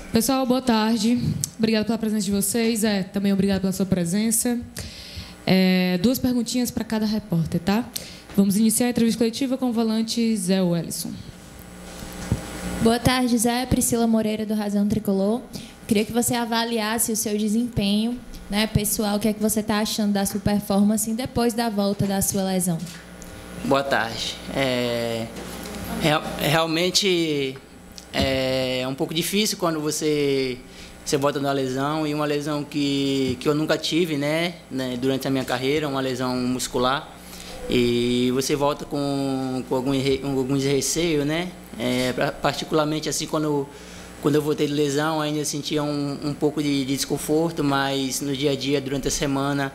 Pessoal, boa tarde. Obrigada pela presença de vocês. Também obrigada pela sua presença. Duas perguntinhas para cada repórter, tá? Vamos iniciar a entrevista coletiva com o volante Zé Wellison. Boa tarde, Zé. Priscila Moreira, do Razão Tricolor. Queria que você avaliasse o seu desempenho, né, pessoal. O que é que você está achando da sua performance depois da volta da sua lesão? Boa tarde. Realmente é um pouco difícil quando você volta numa lesão, e uma lesão que eu nunca tive, né, durante a minha carreira, uma lesão muscular, e você volta com alguns receios, né, particularmente assim quando eu voltei de lesão ainda sentia um pouco de desconforto, mas no dia a dia, durante a semana,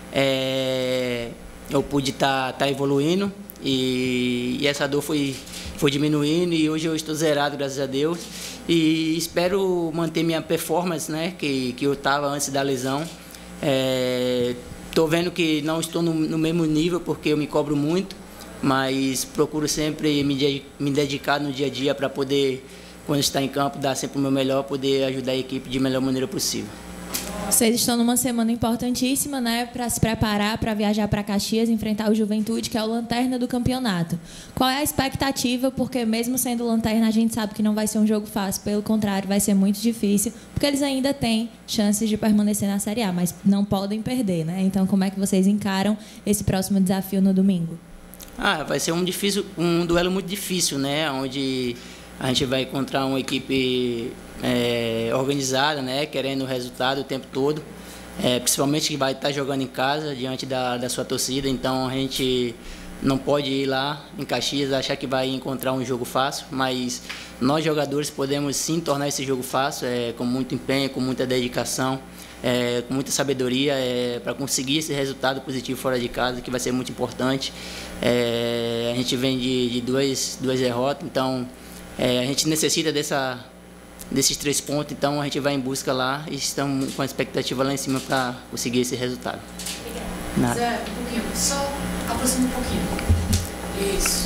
eu pude estar evoluindo, e essa dor foi diminuindo, e hoje eu estou zerado, graças a Deus, e espero manter minha performance, né, que eu estava antes da lesão. Estou vendo que não estou no mesmo nível, porque eu me cobro muito, mas procuro sempre me dedicar no dia a dia para poder, quando está em campo, dar sempre o meu melhor, poder ajudar a equipe de melhor maneira possível. Vocês estão numa semana importantíssima, né, para se preparar para viajar para Caxias, enfrentar o Juventude, que é o lanterna do campeonato. Qual é a expectativa? Porque mesmo sendo lanterna, a gente sabe que não vai ser um jogo fácil. Pelo contrário, vai ser muito difícil, porque eles ainda têm chances de permanecer na Série A, mas não podem perder, né? Então, como é que vocês encaram esse próximo desafio no domingo? Vai ser um duelo muito difícil, né? Onde a gente vai encontrar uma equipe organizada, né, querendo o resultado o tempo todo, principalmente que vai estar jogando em casa diante da sua torcida. Então a gente não pode ir lá em Caxias achar que vai encontrar um jogo fácil, mas nós jogadores podemos sim tornar esse jogo fácil, com muito empenho, com muita dedicação, com muita sabedoria, para conseguir esse resultado positivo fora de casa, que vai ser muito importante. A gente vem de duas derrotas, então a gente necessita desses 3 pontos, então a gente vai em busca lá e estamos com a expectativa lá em cima para conseguir esse resultado. Obrigada. Zé, um pouquinho, só aproxima um pouquinho. Isso.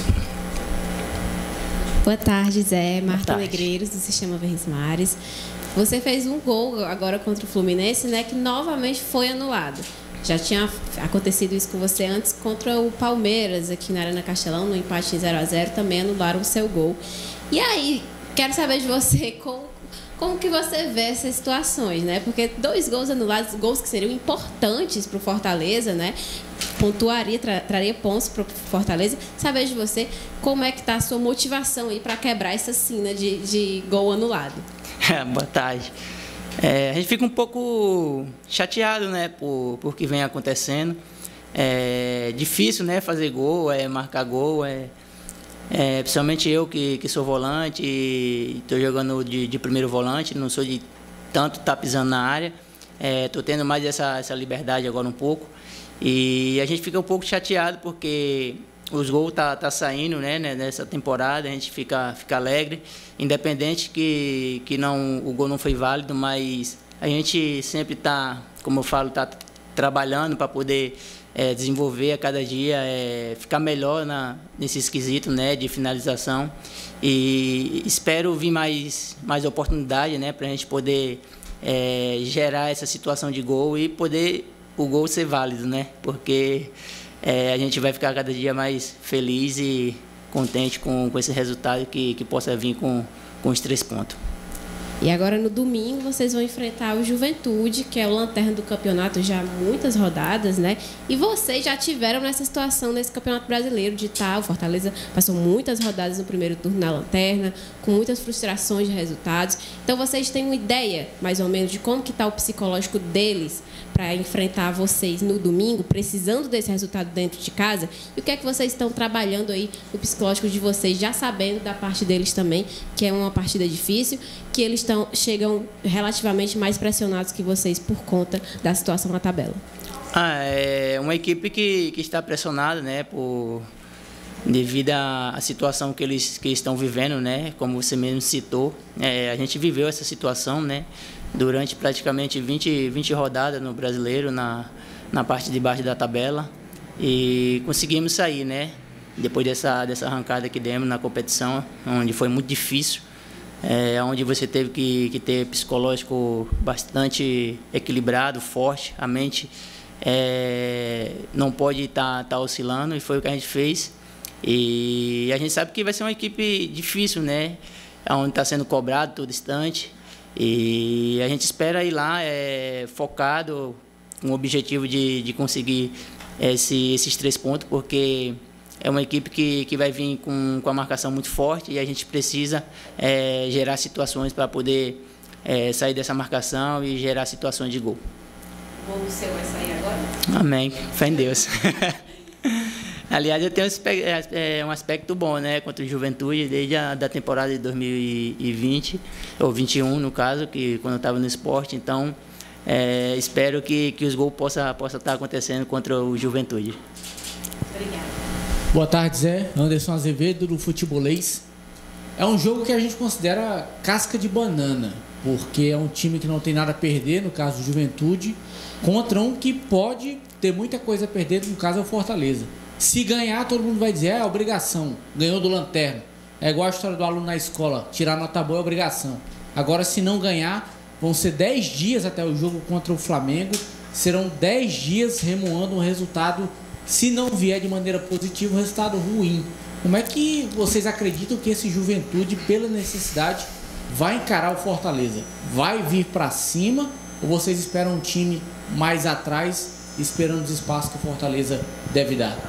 Boa tarde, Zé. Marta Negreiros, do Sistema Verdes Mares. Você fez um gol agora contra o Fluminense, né, que novamente foi anulado. Já tinha acontecido isso com você antes contra o Palmeiras, aqui na Arena Castelão, no empate em 0-0, também anularam o seu gol. E aí, quero saber de você como que você vê essas situações, né? Porque 2 gols anulados, gols que seriam importantes para o Fortaleza, né? Pontuaria, traria pontos para o Fortaleza. Saber de você como é que está a sua motivação aí para quebrar essa sina de gol anulado. Boa tarde. A gente fica um pouco chateado, né, por que vem acontecendo. É difícil, né, fazer gol, marcar gol, principalmente eu que sou volante e estou jogando de primeiro volante, não sou de tanto estar pisando na área, estou tendo mais essa liberdade agora um pouco, e a gente fica um pouco chateado porque os gols tá saindo, né, nessa temporada. A gente fica alegre, independente que o gol não foi válido, mas a gente sempre está, como eu falo, está trabalhando para poder desenvolver a cada dia, ficar melhor nesse esquisito, né, de finalização, e espero vir mais oportunidade, né, para a gente poder gerar essa situação de gol e poder o gol ser válido, né, porque a gente vai ficar cada dia mais feliz e contente com esse resultado que possa vir com os 3 pontos. E agora no domingo vocês vão enfrentar o Juventude, que é o lanterna do campeonato já há muitas rodadas, né? E vocês já tiveram nessa situação nesse Campeonato Brasileiro de tal. O Fortaleza passou muitas rodadas no primeiro turno na lanterna, com muitas frustrações de resultados. Então vocês têm uma ideia, mais ou menos, de como que está o psicológico deles para enfrentar vocês no domingo, precisando desse resultado dentro de casa? E o que é que vocês estão trabalhando aí no psicológico de vocês, já sabendo da parte deles também, que é uma partida difícil, que eles chegam relativamente mais pressionados que vocês por conta da situação na tabela? É uma equipe que está pressionada, né, devido à situação que eles estão vivendo, né, como você mesmo citou. A gente viveu essa situação, né, durante praticamente 20 rodadas no Brasileiro, na parte de baixo da tabela, e conseguimos sair, né, depois dessa arrancada que demos na competição, onde foi muito difícil. onde você teve que ter psicológico bastante equilibrado, forte, a mente não pode estar oscilando, e foi o que a gente fez. E a gente sabe que vai ser uma equipe difícil, né? Onde está sendo cobrado todo instante, e a gente espera ir lá focado, com o objetivo de conseguir esses 3 pontos, porque é uma equipe que vai vir com a marcação muito forte, e a gente precisa gerar situações para poder sair dessa marcação e gerar situações de gol. O gol seu vai sair agora? Amém. Fé em Deus. Aliás, eu tenho um aspecto bom, né, contra o Juventude, desde a da temporada de 2020, ou 21 no caso, que quando eu estava no esporte. Então, espero que os gols possam estar acontecendo contra o Juventude. Obrigada. Boa tarde, Zé. Anderson Azevedo, do Futebolês. É um jogo que a gente considera casca de banana, porque é um time que não tem nada a perder, no caso do Juventude, contra um que pode ter muita coisa a perder, no caso é o Fortaleza. Se ganhar, todo mundo vai dizer, é obrigação, ganhou do Lanterna. É igual a história do aluno na escola, tirar nota boa é obrigação. Agora, se não ganhar, vão ser 10 dias até o jogo contra o Flamengo, serão 10 dias remoando um resultado, se não vier de maneira positiva, um resultado ruim. Como é que vocês acreditam que esse Juventude, pela necessidade, vai encarar o Fortaleza? Vai vir para cima, ou vocês esperam um time mais atrás, esperando os espaços que o Fortaleza deve dar?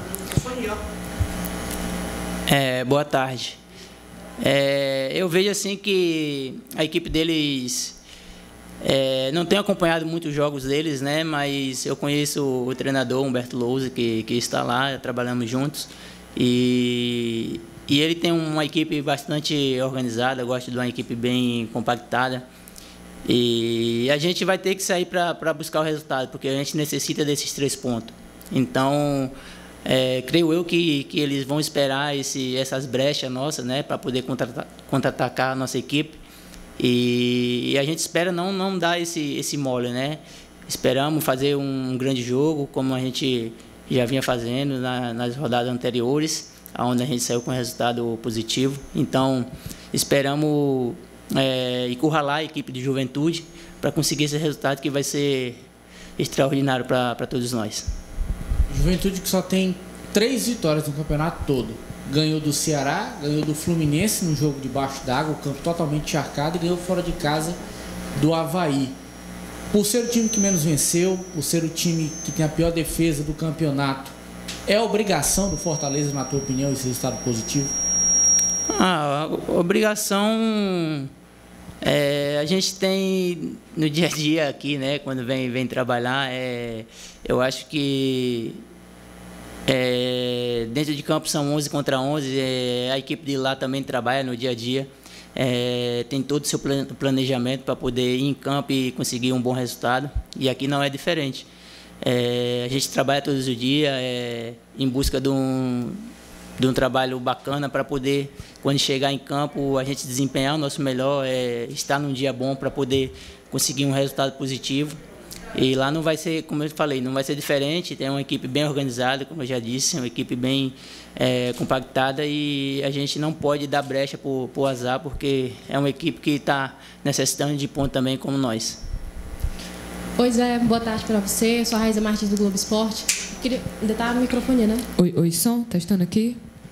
Boa tarde. Eu vejo assim que a equipe deles não tenho acompanhado muitos jogos deles, né? Mas eu conheço o treinador Humberto Lousa, que está lá, trabalhamos juntos, e ele tem uma equipe bastante organizada. Eu gosto de uma equipe bem compactada, e a gente vai ter que sair para buscar o resultado, porque a gente necessita desses 3 pontos. Então, creio eu que eles vão esperar essas brechas nossas, né, para poder contra-atacar a nossa equipe, e a gente espera não dar esse mole, né? Esperamos fazer um grande jogo, como a gente já vinha fazendo nas rodadas anteriores, onde a gente saiu com resultado positivo. Então, esperamos encurralar a equipe de Juventude para conseguir esse resultado que vai ser extraordinário para todos nós. Juventude que só tem 3 vitórias no campeonato todo. Ganhou do Ceará, ganhou do Fluminense no jogo debaixo d'água, o campo totalmente encharcado, e ganhou fora de casa do Avaí. Por ser o time que menos venceu, por ser o time que tem a pior defesa do campeonato, é obrigação do Fortaleza, na tua opinião, esse resultado positivo? A obrigação a gente tem no dia a dia aqui, né? Quando vem trabalhar, eu acho que dentro de campo são 11 contra 11, a equipe de lá também trabalha no dia a dia, tem todo o seu planejamento para poder ir em campo e conseguir um bom resultado, e aqui não é diferente. A gente trabalha todos os dias em busca de um trabalho bacana para poder, quando chegar em campo, a gente desempenhar o nosso melhor, estar num dia bom para poder conseguir um resultado positivo. E lá não vai ser, como eu falei, não vai ser diferente. Tem uma equipe bem organizada, como eu já disse, uma equipe bem compactada, e a gente não pode dar brecha para o azar, porque é uma equipe que está necessitando de ponto também, como nós. Pois boa tarde para você. Eu sou a Raíza Martins, do Globo Esporte. Ainda está no microfone, né? Oi, som, testando aqui.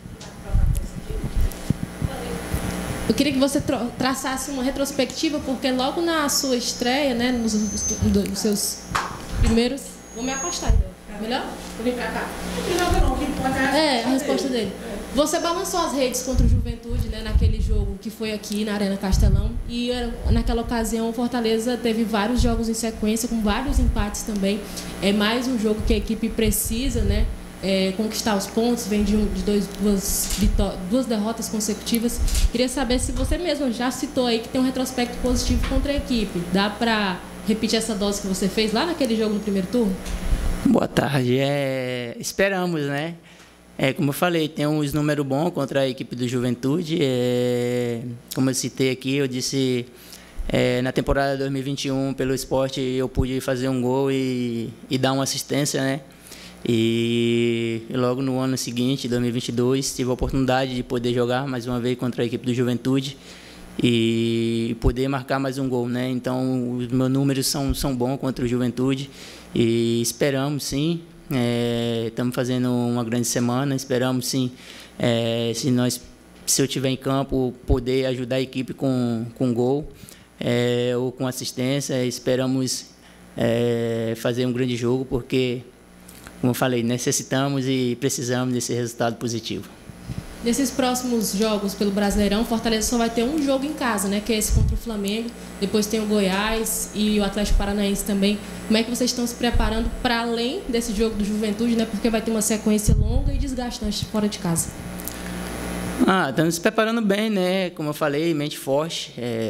Eu queria que você traçasse uma retrospectiva, porque logo na sua estreia, né, nos seus primeiros... Vou me afastar, então. Melhor? Vou vir para cá. A resposta dele. Você balançou as redes contra o Juventude, né, naquele jogo que foi aqui na Arena Castelão, e naquela ocasião o Fortaleza teve vários jogos em sequência, com vários empates também. É mais um jogo que a equipe precisa, né, conquistar os pontos, vem de duas derrotas consecutivas. Queria saber se você mesmo já citou aí que tem um retrospecto positivo contra a equipe. Dá para repetir essa dose que você fez lá naquele jogo no primeiro turno? Boa tarde. Esperamos, né? Como eu falei, tem uns números bons contra a equipe do Juventude. Como eu citei aqui, eu disse, na temporada 2021, pelo esporte, eu pude fazer um gol e dar uma assistência, né? E logo no ano seguinte, 2022, tive a oportunidade de poder jogar mais uma vez contra a equipe do Juventude. e poder marcar mais um gol, né? Então, os meus números são bons contra o Juventude e esperamos, sim. Estamos fazendo uma grande semana, esperamos, sim, se eu estiver em campo, poder ajudar a equipe com gol ou com assistência. Esperamos fazer um grande jogo, porque, como eu falei, necessitamos e precisamos desse resultado positivo. Nesses próximos jogos pelo Brasileirão, Fortaleza só vai ter um jogo em casa, né? Que é esse contra o Flamengo. Depois tem o Goiás e o Atlético Paranaense também. Como é que vocês estão se preparando para além desse jogo do Juventude, né? Porque vai ter uma sequência longa e desgastante fora de casa. Estamos se preparando bem, né? Como eu falei, mente forte,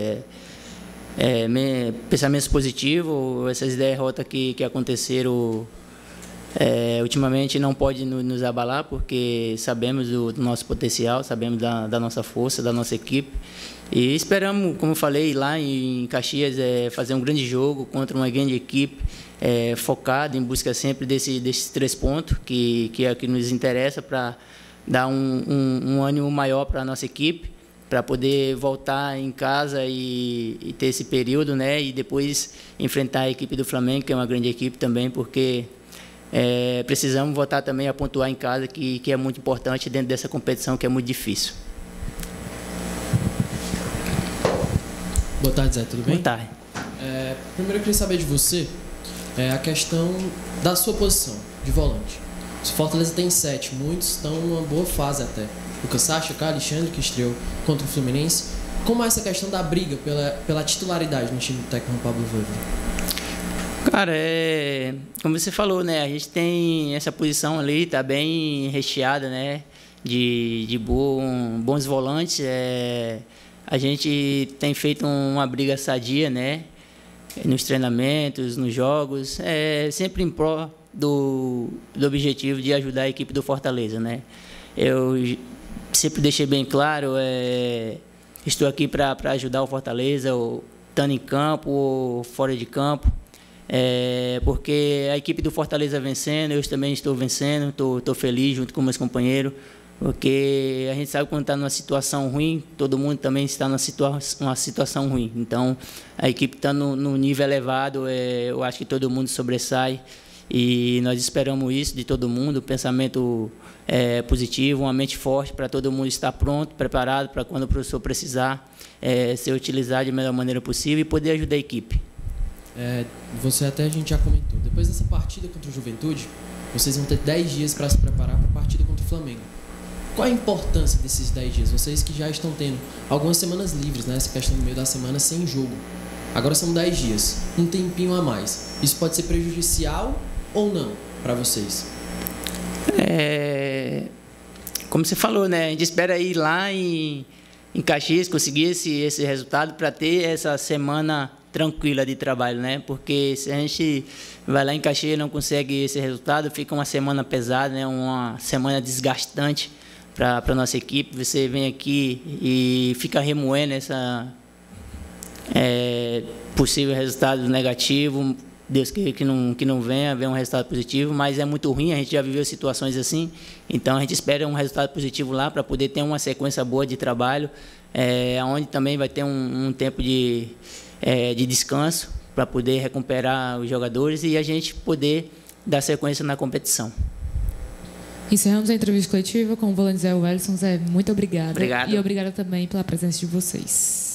pensamentos positivos. Essas derrotas que aconteceram ultimamente não pode nos abalar, porque sabemos do nosso potencial, sabemos da nossa força, da nossa equipe. E esperamos, como eu falei, lá em Caxias, fazer um grande jogo contra uma grande equipe, focado em busca sempre desses 3 pontos, que é o que nos interessa, para dar um ânimo maior para a nossa equipe, para poder voltar em casa e ter esse período, né? E depois enfrentar a equipe do Flamengo, que é uma grande equipe também, porque precisamos voltar também a pontuar em casa, que é muito importante dentro dessa competição, que é muito difícil. Boa tarde, Zé, tudo bem? Boa tarde. Primeiro eu queria saber de você a questão da sua posição de volante. O Fortaleza tem 7, muitos estão numa boa fase até. Lucas Sacha, Alexandre, que estreou contra o Fluminense. Como é essa questão da briga pela titularidade no time do técnico Pablo Voivoda? Cara, como você falou, né? A gente tem essa posição ali, tá bem recheada, né? De bons volantes. A gente tem feito uma briga sadia, né? Nos treinamentos, nos jogos, sempre em pró do objetivo de ajudar a equipe do Fortaleza, né? Eu sempre deixei bem claro, estou aqui para ajudar o Fortaleza, ou estando em campo ou fora de campo. Porque a equipe do Fortaleza vencendo, eu também estou vencendo, estou feliz junto com meus companheiros, porque a gente sabe quando está numa situação ruim, todo mundo também está numa situação ruim. Então, a equipe está no nível elevado, eu acho que todo mundo sobressai, e nós esperamos isso de todo mundo, pensamento positivo, uma mente forte para todo mundo estar pronto, preparado para quando o professor precisar, ser utilizado da melhor maneira possível e poder ajudar a equipe. A gente já comentou, depois dessa partida contra o Juventude, vocês vão ter 10 dias para se preparar para a partida contra o Flamengo. Qual a importância desses 10 dias? Vocês que já estão tendo algumas semanas livres, né? Essa questão no meio da semana sem jogo. Agora são 10 dias, um tempinho a mais. Isso pode ser prejudicial ou não para vocês? Como você falou, né? A gente espera ir lá em Caxias, conseguir esse resultado para ter essa semana tranquila de trabalho, né? Porque se a gente vai lá em Caxias e não consegue esse resultado, fica uma semana pesada, né? Uma semana desgastante para a nossa equipe. Você vem aqui e fica remoendo essa possível resultado negativo. Deus que não venha um resultado positivo, mas é muito ruim, a gente já viveu situações assim, então a gente espera um resultado positivo lá para poder ter uma sequência boa de trabalho, onde também vai ter um tempo de descanso para poder recuperar os jogadores e a gente poder dar sequência na competição. Encerramos a entrevista coletiva com o volante Zé Wellison. Zé, muito obrigada. Obrigado. E obrigada também pela presença de vocês.